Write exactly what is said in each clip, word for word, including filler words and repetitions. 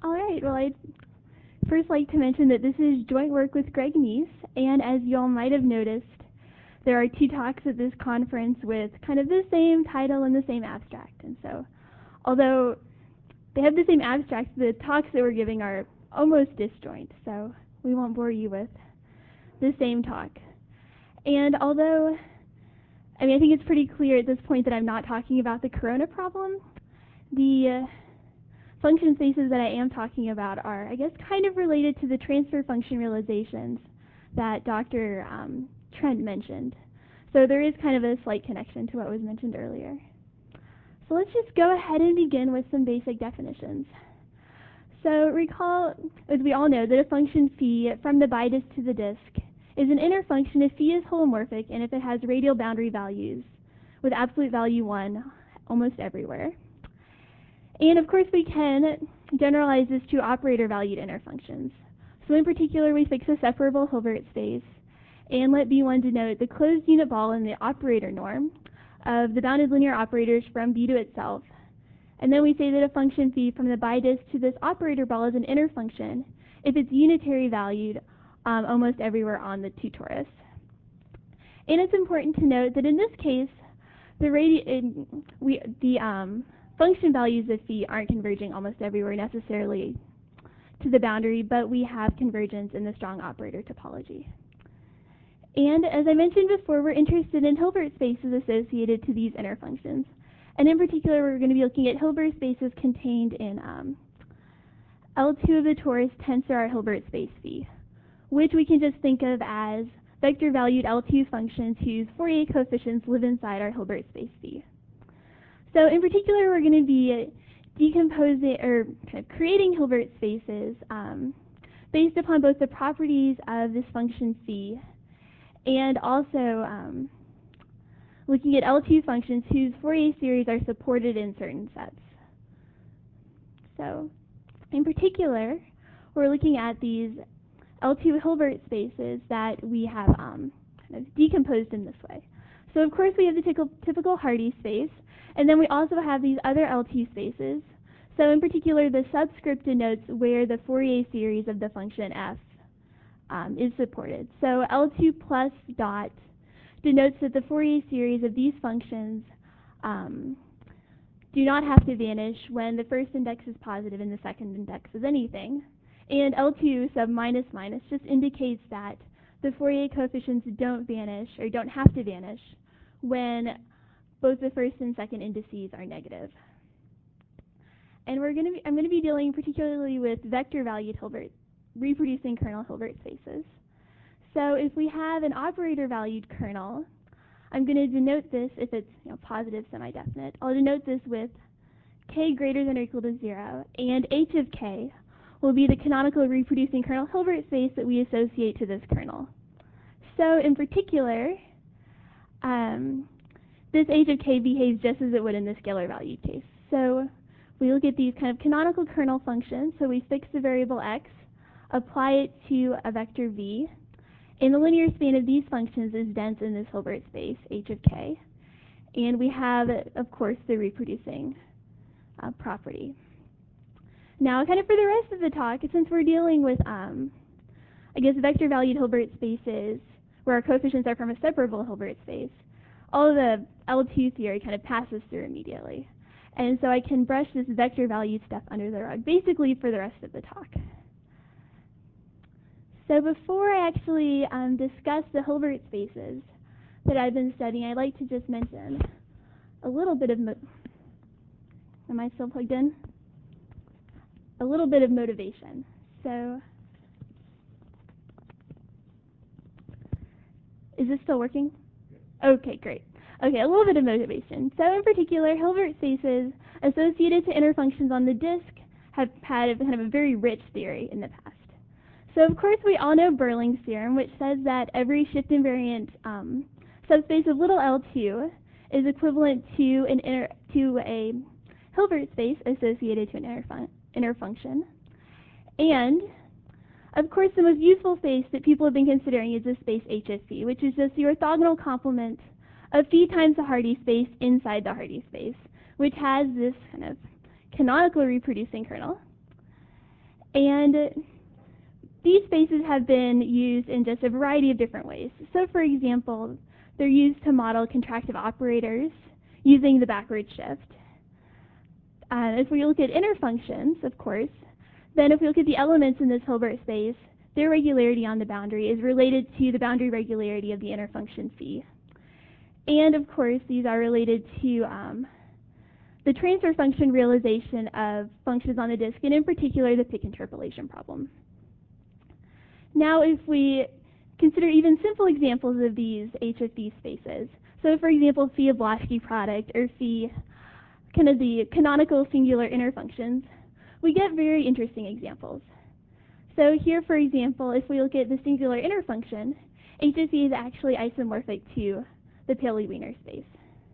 All right, well, I'd first like to mention that this is joint work with Greg Neese, and as you all might have noticed, there are two talks at this conference with kind of the same title and the same abstract. And so, although they have the same abstract, the talks that we're giving are almost disjoint, so we won't bore you with the same talk. And although, I mean, I think it's pretty clear at this point that I'm not talking about the corona problem, the uh, function spaces that I am talking about are, I guess, kind of related to the transfer function realizations that Doctor Um, Trent mentioned. So there is kind of a slight connection to what was mentioned earlier. So let's just go ahead and begin with some basic definitions. So recall, as we all know, that a function phi from the bidisk to the disk is an inner function if phi is holomorphic and if it has radial boundary values with absolute value one almost everywhere. And of course we can generalize this to operator-valued inner functions. So in particular, we fix a separable Hilbert space and let B one denote the closed unit ball in the operator norm of the bounded linear operators from B to itself. And then we say that a function phi from the bidisk to this operator ball is an inner function if it's unitary valued um, almost everywhere on the two torus. And it's important to note that in this case, the radi we the um, function values of phi aren't converging almost everywhere necessarily to the boundary, but we have convergence in the strong operator topology. And as I mentioned before, we're interested in Hilbert spaces associated to these inner functions. And in particular, we're going to be looking at Hilbert spaces contained in um, L two of the torus tensor our Hilbert space phi, which we can just think of as vector-valued L two functions whose Fourier coefficients live inside our Hilbert space phi. So in particular, we're going to be decomposing or kind of creating Hilbert spaces um, based upon both the properties of this function phi and also um, looking at L two functions whose Fourier series are supported in certain sets. So in particular, we're looking at these L two Hilbert spaces that we have um, kind of decomposed in this way. So of course we have the typical Hardy space, and then we also have these other L two spaces. So in particular, the subscript denotes where the Fourier series of the function f um, is supported. So L two plus dot denotes that the Fourier series of these functions um, do not have to vanish when the first index is positive and the second index is anything. And L two sub minus minus just indicates that the Fourier coefficients don't vanish or don't have to vanish when both the first and second indices are negative. And we're going to be, I'm going to be dealing particularly with vector-valued Hilbert, reproducing kernel Hilbert spaces. So if we have an operator-valued kernel, I'm going to denote this, if it's you know, positive semi-definite, I'll denote this with k greater than or equal to zero, and h of k will be the canonical reproducing kernel Hilbert space that we associate to this kernel. So in particular, um, this h of k behaves just as it would in the scalar valued case. So we look at these kind of canonical kernel functions, so we fix the variable x, apply it to a vector v, and the linear span of these functions is dense in this Hilbert space, h of k, and we have, of course, the reproducing uh, property. Now, kind of for the rest of the talk, since we're dealing with, um, I guess, vector-valued Hilbert spaces, where our coefficients are from a separable Hilbert space, all of the L two theory kind of passes through immediately. And so I can brush this vector-valued stuff under the rug, basically for the rest of the talk. So before I actually um, discuss the Hilbert spaces that I've been studying, I'd like to just mention a little bit of, mo am I still plugged in? A little bit of motivation. So, is this still working? Okay, great. Okay, a little bit of motivation. So in particular, Hilbert spaces associated to inner functions on the disk have had a, kind of a very rich theory in the past. So of course we all know Berling's theorem, which says that every shift invariant um, subspace of little L two is equivalent to an inner, to a Hilbert space associated to an inner, fun inner function. And of course the most useful space that people have been considering is the space H of phi, which is just the orthogonal complement of phi times the Hardy space inside the Hardy space, which has this kind of canonical reproducing kernel. And these spaces have been used in just a variety of different ways. So for example, they're used to model contractive operators using the backward shift. Uh, if we look at inner functions, of course, then if we look at the elements in this Hilbert space, their regularity on the boundary is related to the boundary regularity of the inner function phi. And of course, these are related to um, the transfer function realization of functions on the disk, and in particular, the Pick interpolation problem. Now, if we consider even simple examples of these H of phi spaces, so for example, phi of Blaschke product, or phi, kind of the canonical singular inner functions, we get very interesting examples. So here, for example, if we look at the singular inner function, H of phi is actually isomorphic to the Paley-Wiener space.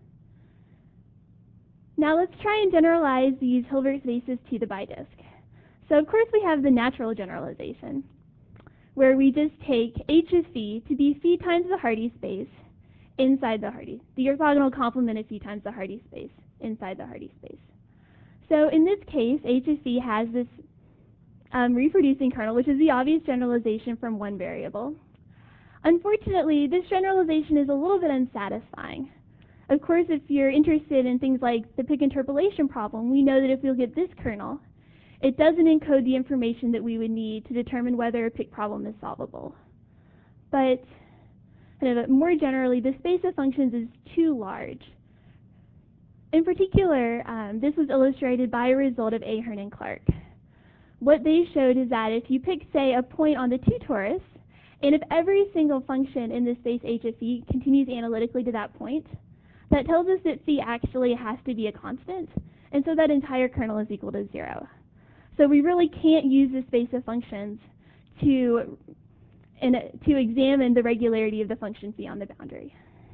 Now let's try and generalize these Hilbert spaces to the bidisk. So of course we have the natural generalization, where we just take H of phi to be phi times the Hardy space inside the Hardy, the orthogonal complement of phi times the Hardy space inside the Hardy space. So in this case, H of phi has this um, reproducing kernel, which is the obvious generalization from one variable. Unfortunately, this generalization is a little bit unsatisfying. Of course, if you're interested in things like the Pick interpolation problem, we know that if we look at this kernel, it doesn't encode the information that we would need to determine whether a Pick problem is solvable. But kind of more generally, the space of functions is too large. In particular, um, this was illustrated by a result of Ahern and Clark. What they showed is that if you pick, say, a point on the two torus, and if every single function in the space H of phi continues analytically to that point, that tells us that phi actually has to be a constant, and so that entire kernel is equal to zero. So we really can't use the space of functions to, in a, to examine the regularity of the function phi on the boundary.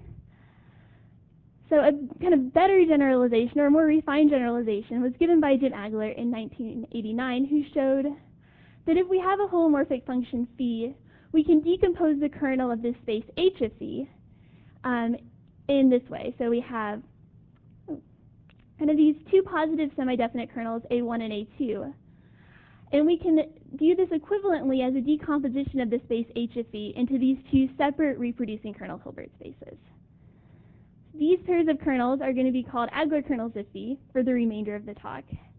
So a kind of better generalization, or a more refined generalization, was given by Jim Agler in nineteen eighty-nine, who showed that if we have a holomorphic function phi, we can decompose the kernel of this space H of phi um, in this way. So we have kind of these two positive semi-definite kernels, A one and A two. And we can view this equivalently as a decomposition of the space H of phi into these two separate reproducing kernel Hilbert spaces. These pairs of kernels are going to be called Agler kernels of phi for the remainder of the talk.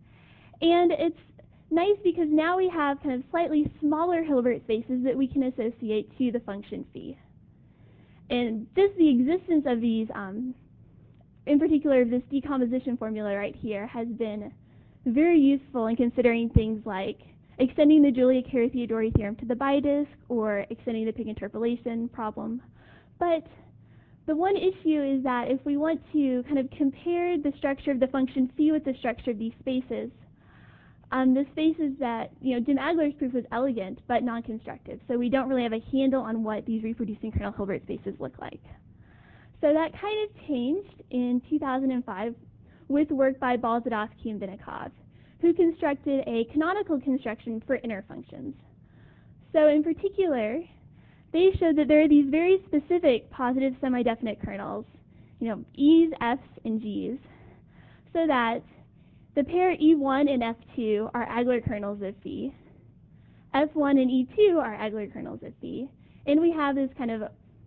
And it's nice because now we have kind of slightly smaller Hilbert spaces that we can associate to the function phi. And just the existence of these, um, in particular this decomposition formula right here, has been very useful in considering things like extending the Julia-Carey-Theodori theorem to the bidisk or extending the Pick interpolation problem. But the one issue is that if we want to kind of compare the structure of the function phi with the structure of these spaces, um, the spaces that, you know, Jim Agler's proof was elegant but non-constructive, so we don't really have a handle on what these reproducing kernel Hilbert spaces look like. So that kind of changed in two thousand five with work by Balzadovsky and Vinnikov, who constructed a canonical construction for inner functions. So in particular, they showed that there are these very specific positive semi-definite kernels, you know, E's, F's, and G's, so that the pair E one and F two are Agler kernels of phi, F one and E two are Agler kernels of phi, and we have this kind of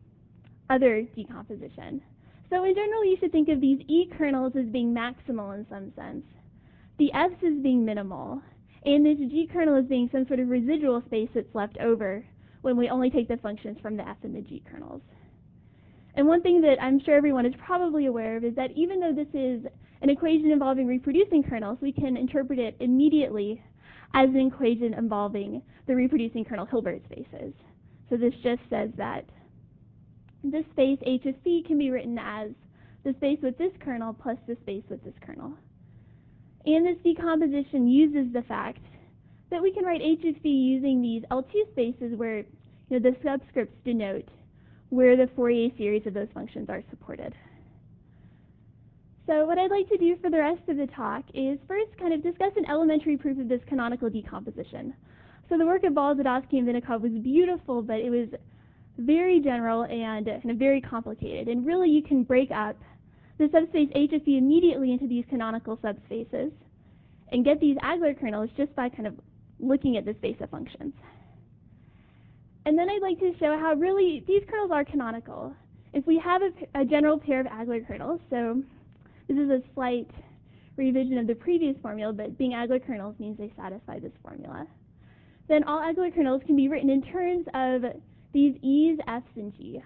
other decomposition. So in general, you should think of these E kernels as being maximal in some sense, the F's as being minimal, and this G kernel as being some sort of residual space that's left over when we only take the functions from the F and the G kernels. And one thing that I'm sure everyone is probably aware of is that even though this is an equation involving reproducing kernels, we can interpret it immediately as an equation involving the reproducing kernel Hilbert spaces. So this just says that this space H of phi can be written as the space with this kernel plus the space with this kernel. And this decomposition uses the fact that we can write H of phi using these L two spaces where, you know, the subscripts denote where the Fourier series of those functions are supported. So what I'd like to do for the rest of the talk is first kind of discuss an elementary proof of this canonical decomposition. So the work of Balzadovsky and Vinnikov was beautiful, but it was very general and kind of very complicated. And really you can break up the subspace H of phi immediately into these canonical subspaces and get these Agler kernels just by kind of looking at the space of functions. And then I'd like to show how really these kernels are canonical. If we have a, a general pair of Aglar kernels, so this is a slight revision of the previous formula, but being Aglar kernels means they satisfy this formula, then all Aglar kernels can be written in terms of these E's, F's, and G.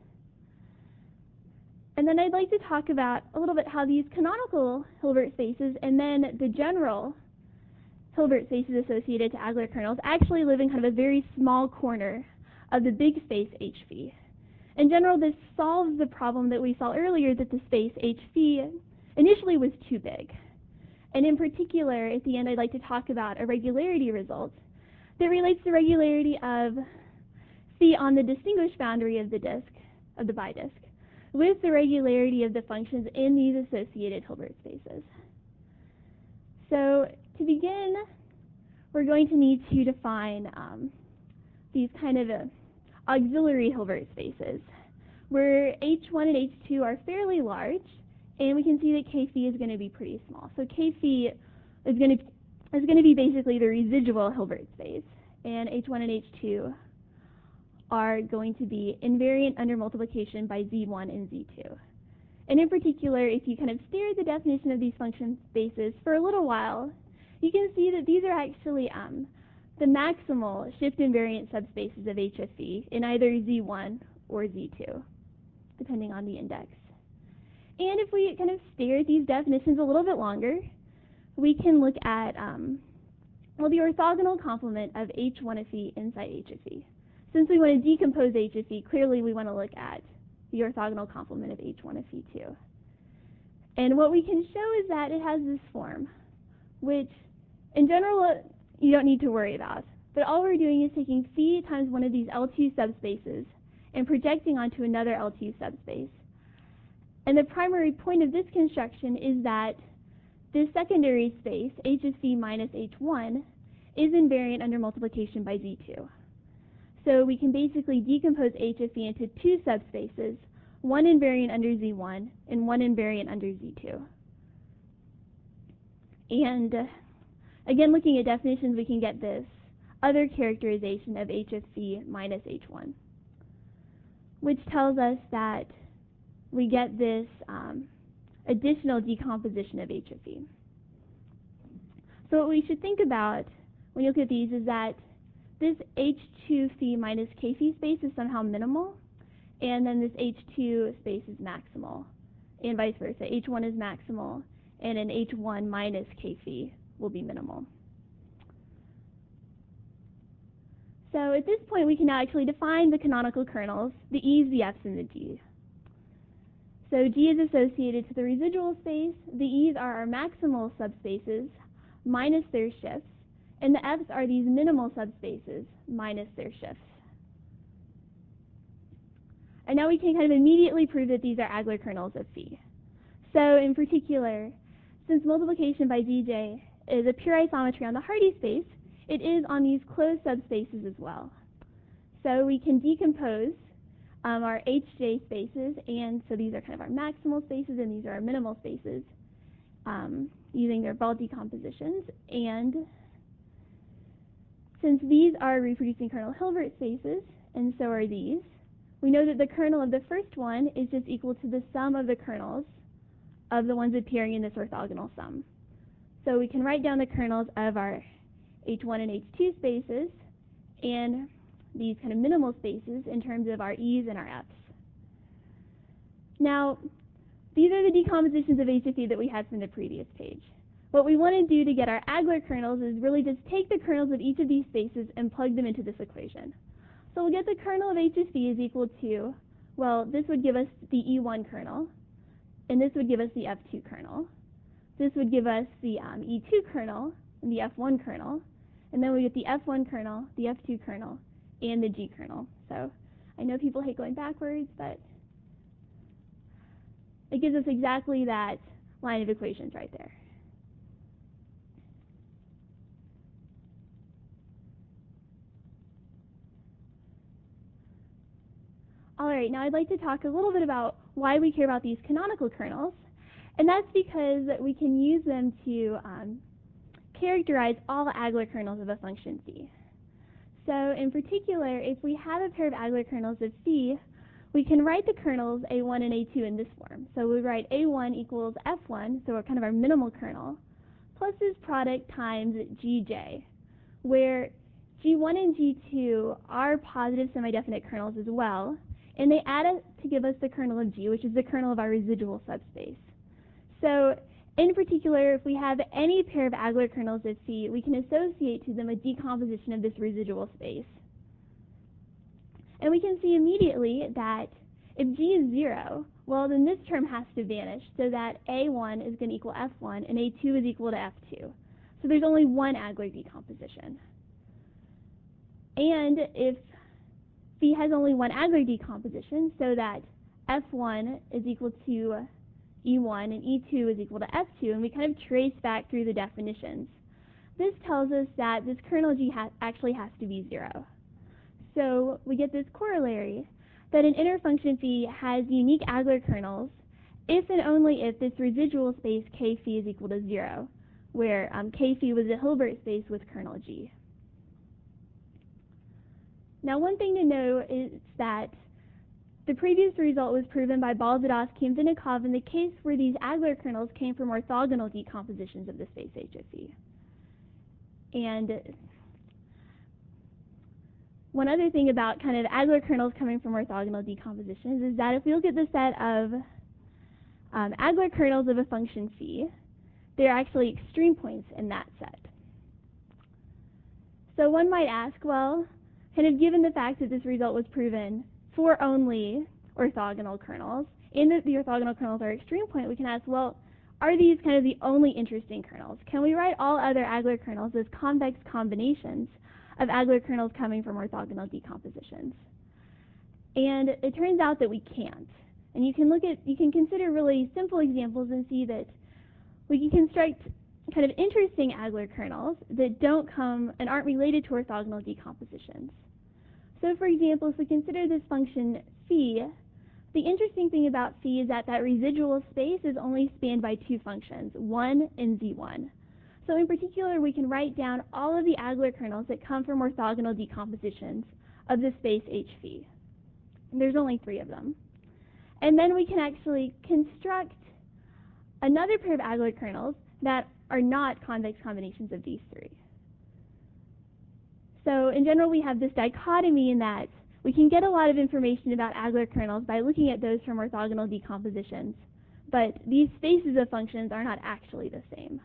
And then I'd like to talk about a little bit how these canonical Hilbert spaces and then the general Hilbert spaces associated to Aglar kernels actually live in kind of a very small corner of the big space H phi. In general, this solves the problem that we saw earlier that the space H phi initially was too big. And in particular, at the end, I'd like to talk about a regularity result that relates the regularity of phi on the distinguished boundary of the disk, of the bidisk, with the regularity of the functions in these associated Hilbert spaces. So to begin, we're going to need to define um, these kind of uh, auxiliary Hilbert spaces, where H one and H two are fairly large, and we can see that K phi is going to be pretty small. So K phi is going to is going to be basically the residual Hilbert space, and H one and H two are going to be invariant under multiplication by Z one and Z two. And in particular, if you kind of stare at the definition of these function spaces for a little while, you can see that these are actually um, the maximal shift invariant subspaces of H of phi in either Z one or Z two, depending on the index. And if we kind of stare at these definitions a little bit longer, we can look at um, well, the orthogonal complement of H one of phi inside H of phi. Since we want to decompose H of phi, clearly we want to look at the orthogonal complement of H one of phi too. And what we can show is that it has this form, which in general you don't need to worry about. But all we're doing is taking phi times one of these L two subspaces and projecting onto another L two subspace. And the primary point of this construction is that this secondary space, H of phi minus H one, is invariant under multiplication by Z two. So we can basically decompose H of phi into two subspaces, one invariant under Z one and one invariant under Z two. And uh, again, looking at definitions, we can get this other characterization of H of phi minus H one, which tells us that we get this um, additional decomposition of H of phi. So what we should think about when you look at these is that this H two phi minus K phi space is somehow minimal, and then this H two space is maximal, and vice versa. H one is maximal, and an H one minus K phi will be minimal. So at this point, we can now actually define the canonical kernels, the E's, the F's, and the G's. So G is associated to the residual space. The E's are our maximal subspaces minus their shifts, and the F's are these minimal subspaces minus their shifts. And now we can kind of immediately prove that these are Aglar kernels of phi. So in particular, since multiplication by Z J is a pure isometry on the Hardy space, it is on these closed subspaces as well. So we can decompose um, our H J spaces, and so these are kind of our maximal spaces and these are our minimal spaces um, using their Ball decompositions. And since these are reproducing kernel Hilbert spaces, and so are these, we know that the kernel of the first one is just equal to the sum of the kernels of the ones appearing in this orthogonal sum. So we can write down the kernels of our H one and H two spaces and these kind of minimal spaces in terms of our E's and our F's. Now, these are the decompositions of H of phi that we had from the previous page. What we want to do to get our Aglar kernels is really just take the kernels of each of these spaces and plug them into this equation. So we'll get the kernel of H of phi is equal to, well, this would give us the E one kernel, and this would give us the F two kernel. This would give us the um, E two kernel and the F one kernel, and then we get the F one kernel, the F two kernel, and the G kernel. So I know people hate going backwards, but it gives us exactly that line of equations right there. All right, now I'd like to talk a little bit about why we care about these canonical kernels, and that's because we can use them to um, characterize all Agler kernels of a function phi. So in particular, if we have a pair of Agler kernels of phi, we can write the kernels A one and A two in this form. So we write A one equals F one, so we're kind of our minimal kernel, plus this product times G J, where G one and G two are positive semi-definite kernels as well, and they add up to give us the kernel of G, which is the kernel of our residual subspace. So in particular, if we have any pair of Agler kernels of phi, we can associate to them a decomposition of this residual space. And we can see immediately that if G is zero, well, then this term has to vanish, so that A one is going to equal F one and A two is equal to F two. So there's only one Agler decomposition. And if phi has only one Agler decomposition, so that F one is equal to E one and E two is equal to F two, and we kind of trace back through the definitions, this tells us that this kernel G ha actually has to be zero. So we get this corollary that an inner function phi has unique Agler kernels if and only if this residual space K phi is equal to zero, where um, K phi was a Hilbert space with kernel G. Now, one thing to know is that the previous result was proven by Balzadovsky and Vinnikov in the case where these Agler kernels came from orthogonal decompositions of the space H of phi. And one other thing about kind of Agler kernels coming from orthogonal decompositions is that if we look at the set of um, Agler kernels of a function phi, there are actually extreme points in that set. So one might ask, well, kind of given the fact that this result was proven for only orthogonal kernels, and that the orthogonal kernels are extreme point, we can ask, well, are these kind of the only interesting kernels? Can we write all other Agler kernels as convex combinations of Agler kernels coming from orthogonal decompositions? And it turns out that we can't. And you can look at, you can consider really simple examples and see that we can construct kind of interesting Agler kernels that don't come and aren't related to orthogonal decompositions. So for example, if we consider this function phi, the interesting thing about phi is that that residual space is only spanned by two functions, one and z one. So in particular, we can write down all of the Agler kernels that come from orthogonal decompositions of the space H phi. There's only three of them. And then we can actually construct another pair of Agler kernels that are not convex combinations of these three. So in general, we have this dichotomy in that we can get a lot of information about Agler kernels by looking at those from orthogonal decompositions, but these spaces of functions are not actually the same.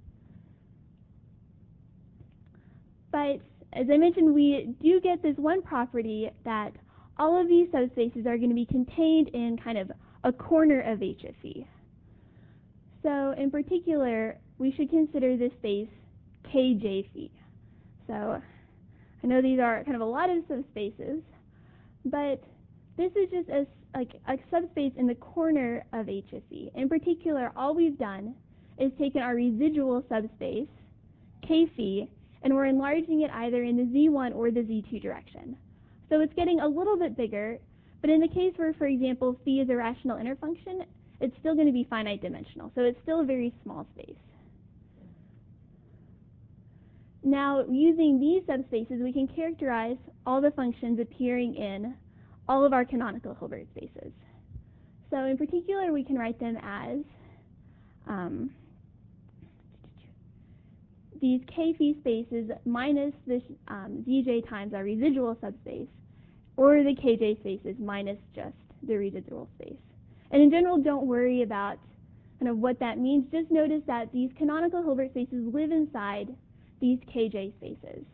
But as I mentioned, we do get this one property that all of these subspaces are going to be contained in kind of a corner of H of phi. So in particular, we should consider this space K J phi. So I know these are kind of a lot of subspaces, but this is just a, like a subspace in the corner of H of phi. In particular, all we've done is taken our residual subspace, K phi, and we're enlarging it either in the z one or the z two direction. So it's getting a little bit bigger, but in the case where, for example, phi is a rational inner function, it's still going to be finite dimensional, so it's still a very small space. Now, using these subspaces, we can characterize all the functions appearing in all of our canonical Hilbert spaces. So in particular, we can write them as um, these K phi spaces minus this um, zj times our residual subspace, or the K J spaces minus just the residual space. And in general, don't worry about kind of what that means. Just notice that these canonical Hilbert spaces live inside these K J spaces.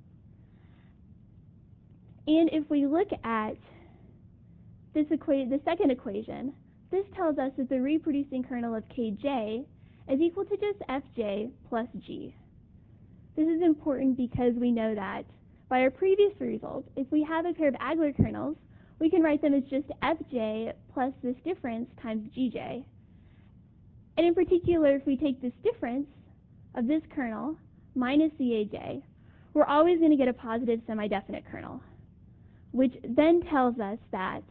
And if we look at this equa the second equation, this tells us that the reproducing kernel of K J is equal to just F J plus G. This is important because we know that by our previous result, if we have a pair of Agler kernels, we can write them as just F J plus this difference times G J. And in particular, if we take this difference of this kernel minus the A J, we're always going to get a positive semi-definite kernel, which then tells us that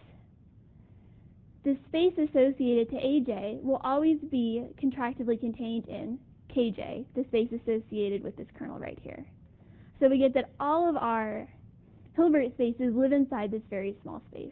the space associated to A J will always be contractively contained in K J, the space associated with this kernel right here. So we get that all of our Hilbert spaces live inside this very small space.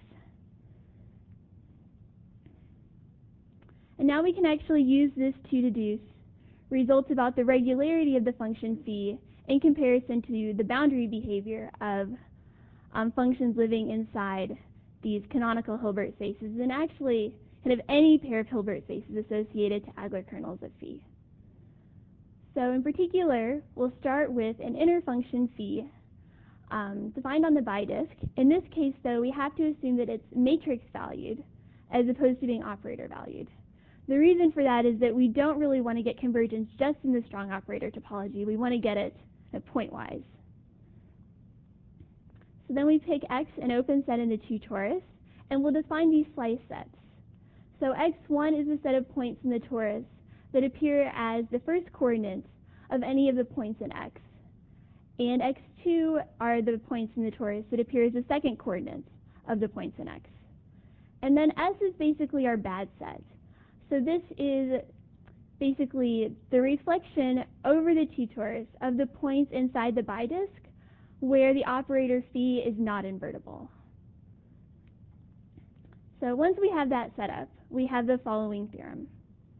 And now we can actually use this to deduce results about the regularity of the function phi in comparison to the boundary behavior of um, functions living inside these canonical Hilbert spaces, and actually kind of any pair of Hilbert spaces associated to Aglar kernels of phi. So in particular, we'll start with an inner function phi um, defined on the bidisk. In this case, though, we have to assume that it's matrix valued as opposed to being operator valued. The reason for that is that we don't really want to get convergence just in the strong operator topology. We want to get it at pointwise. So then we pick X, an open set in the two torus, and we'll define these slice sets. So X one is a set of points in the torus that appear as the first coordinates of any of the points in X. And X two are the points in the torus that appear as the second coordinates of the points in X. And then S is basically our bad set. So this is basically the reflection over the two torus of the points inside the bidisk where the operator phi is not invertible. So once we have that set up, we have the following theorem.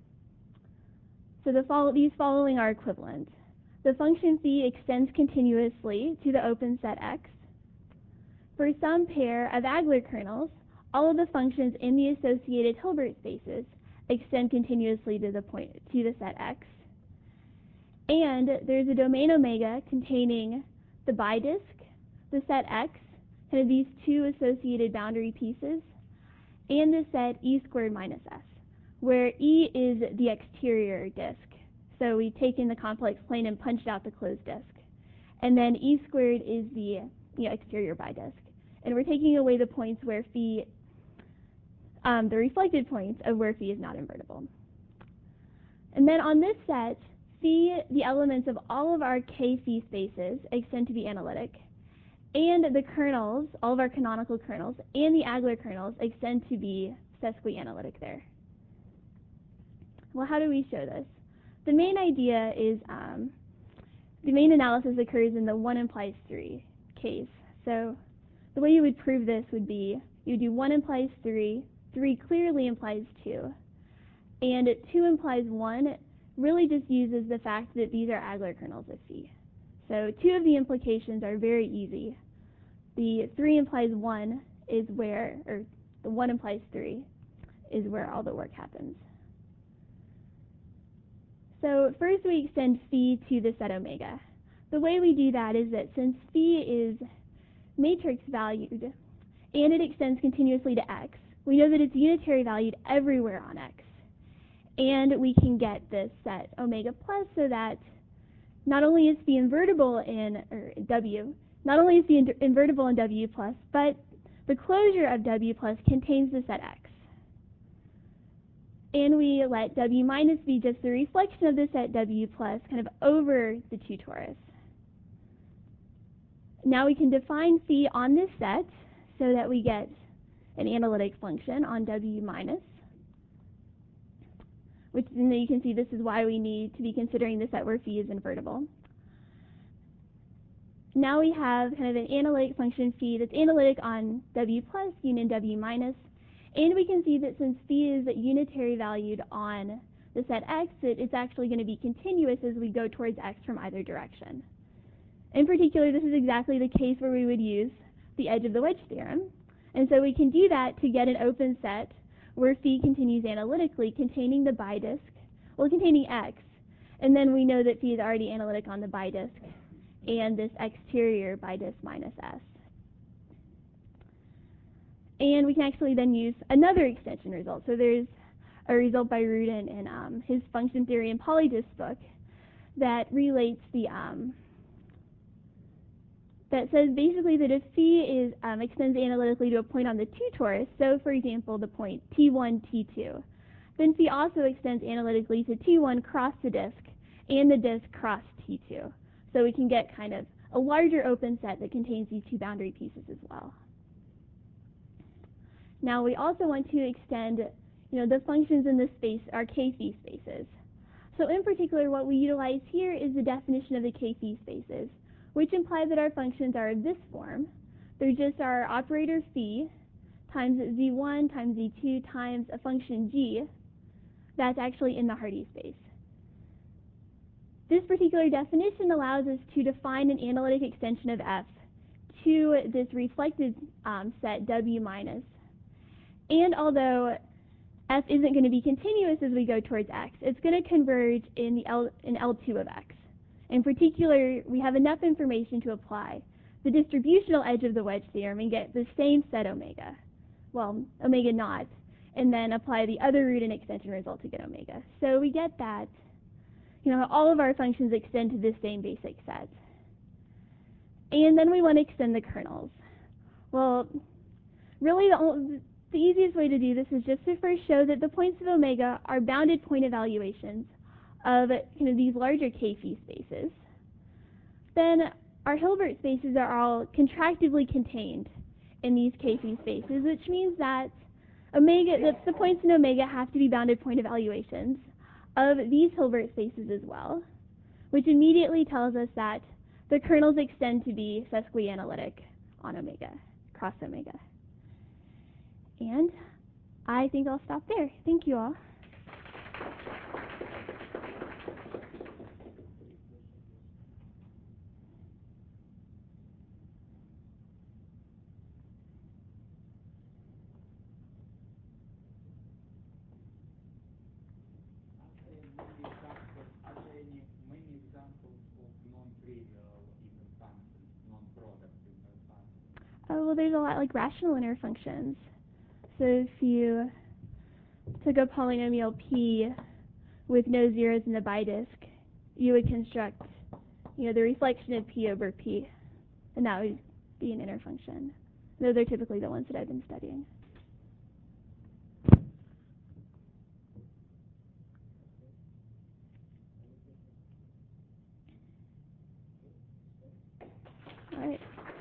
So the follow these following are equivalent. The function phi extends continuously to the open set X. For some pair of Aglar kernels, all of the functions in the associated Hilbert spaces extend continuously to the point to the set X. And there's a domain omega containing the bidisk, the set X, kind of these two associated boundary pieces, and the set E squared minus S, where E is the exterior disk. So we've taken the complex plane and punched out the closed disk. And then E squared is the you know, exterior bidisk. And we're taking away the points where phi, um, the reflected points of where phi is not invertible. And then on this set, phi, the elements of all of our K phi spaces extend to be analytic. And the kernels, all of our canonical kernels, and the Aglar kernels extend to be sesquianalytic there. Well, how do we show this? The main idea is um, the main analysis occurs in the one implies three case. So the way you would prove this would be you would do one implies three, three clearly implies two, and two implies one really just uses the fact that these are Aglar kernels of phi. So two of the implications are very easy. The three implies one is where, or the one implies three is where all the work happens. So first we extend phi to the set omega. The way we do that is that since phi is matrix valued and it extends continuously to X, we know that it's unitary valued everywhere on X. And we can get this set omega plus so that not only is phi invertible in or W, not only is phi in, invertible in W plus, but the closure of W plus contains the set X. And we let W minus be just the reflection of the set W plus kind of over the two torus. Now we can define phi on this set so that we get an analytic function on W minus, which and then you can see this is why we need to be considering the set where phi is invertible. Now we have kind of an analytic function phi that's analytic on W plus union W minus, and we can see that since phi is unitary valued on the set X, it, it's actually going to be continuous as we go towards X from either direction. In particular, this is exactly the case where we would use the edge of the wedge theorem, and so we can do that to get an open set where phi continues analytically containing the bidisk, well, containing X, and then we know that phi is already analytic on the bidisk and this exterior bidisk minus S. And we can actually then use another extension result. So there's a result by Rudin in um, his function theory and polydisk book that relates the, um, that says basically that if phi is, um, extends analytically to a point on the two torus, so for example the point T one, T two, then phi also extends analytically to T one cross the disk and the disk cross T two. So we can get kind of a larger open set that contains these two boundary pieces as well. Now we also want to extend, you know, the functions in this space are K phi spaces. So in particular, what we utilize here is the definition of the K-phi spaces, which imply that our functions are of this form. They're just our operator phi times z one times z two times a function g that's actually in the Hardy space. This particular definition allows us to define an analytic extension of f to this reflected um, set W minus. And although f isn't going to be continuous as we go towards x, it's going to converge in the L, in L two of x. In particular, we have enough information to apply the distributional edge of the wedge theorem and get the same set omega, well, omega naught, and then apply the other root and extension result to get omega. So we get that, you know, all of our functions extend to this same basic set. And then we want to extend the kernels. Well, really the, only, the easiest way to do this is just to first show that the points of omega are bounded point evaluations of kind of these larger K-phi spaces. Then our Hilbert spaces are all contractively contained in these K-phi spaces, which means that omega, that the points in omega have to be bounded point evaluations of these Hilbert spaces as well, which immediately tells us that the kernels extend to be sesquianalytic on omega, cross omega. And I think I'll stop there. Thank you all. Oh, well, there's a lot like rational inner functions. So if you took a polynomial p with no zeros in the bidisk, you would construct, you know, the reflection of p over p, and that would be an inner function. Those are typically the ones that I've been studying. All right.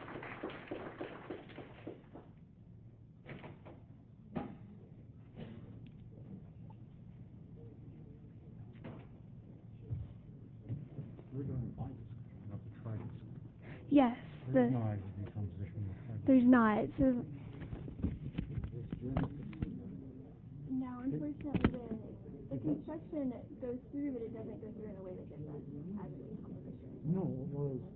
We're doing bias, not the tridisk. Yes. There's The, no hydrogen decomposition in the tridisk. there's not. So This journey- no, unfortunately, the, the construction goes through, but it doesn't go through in a way that gives us hydrogen composition. No, well,